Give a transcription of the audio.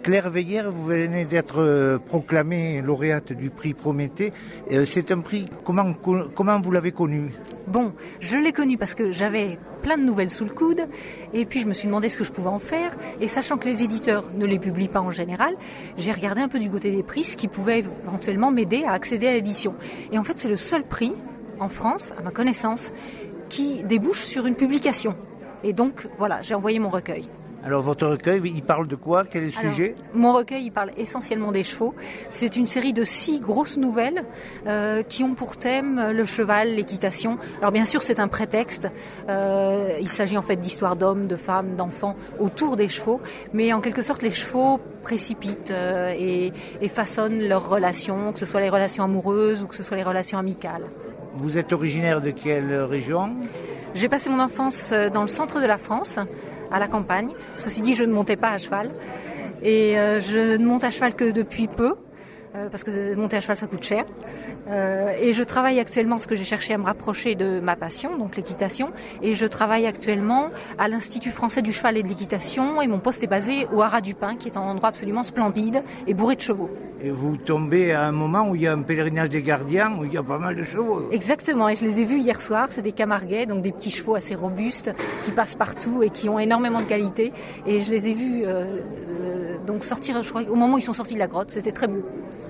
Claire Veillère, vous venez d'être proclamée lauréate du prix Prométhée. C'est un prix, comment vous l'avez connu ? Bon, je l'ai connu parce que j'avais plein de nouvelles sous le coude et puis je me suis demandé ce que je pouvais en faire et sachant que les éditeurs ne les publient pas en général, j'ai regardé un peu du côté des prix ce qui pouvait éventuellement m'aider à accéder à l'édition. Et en fait, c'est le seul prix en France, à ma connaissance, qui débouche sur une publication. Et donc, voilà, j'ai envoyé mon recueil. Alors, votre recueil, il parle de quoi ? Quel est le sujet ? Mon recueil, il parle essentiellement des chevaux. C'est une série de 6 grosses nouvelles qui ont pour thème le cheval, l'équitation. Alors, bien sûr, c'est un prétexte. Il s'agit en fait d'histoires d'hommes, de femmes, d'enfants autour des chevaux. Mais en quelque sorte, les chevaux précipitent et façonnent leurs relations, que ce soit les relations amoureuses ou que ce soit les relations amicales. Vous êtes originaire de quelle région ? J'ai passé mon enfance dans le centre de la France, à la campagne. Ceci dit, je ne montais pas à cheval. Et je ne monte à cheval que depuis peu, parce que monter à cheval, ça coûte cher. Et je travaille actuellement, parce que j'ai cherché à me rapprocher de ma passion, donc l'équitation. Et je travaille actuellement à l'Institut français du cheval et de l'équitation. Et mon poste est basé au Haras du Pin, qui est un endroit absolument splendide et bourré de chevaux. Et vous tombez à un moment où il y a un pèlerinage des gardiens, où il y a pas mal de chevaux. Exactement, et je les ai vus hier soir, c'est des camarguais, donc des petits chevaux assez robustes, qui passent partout et qui ont énormément de qualité. Et je les ai vus donc sortir, je crois, au moment où ils sont sortis de la grotte, c'était très beau.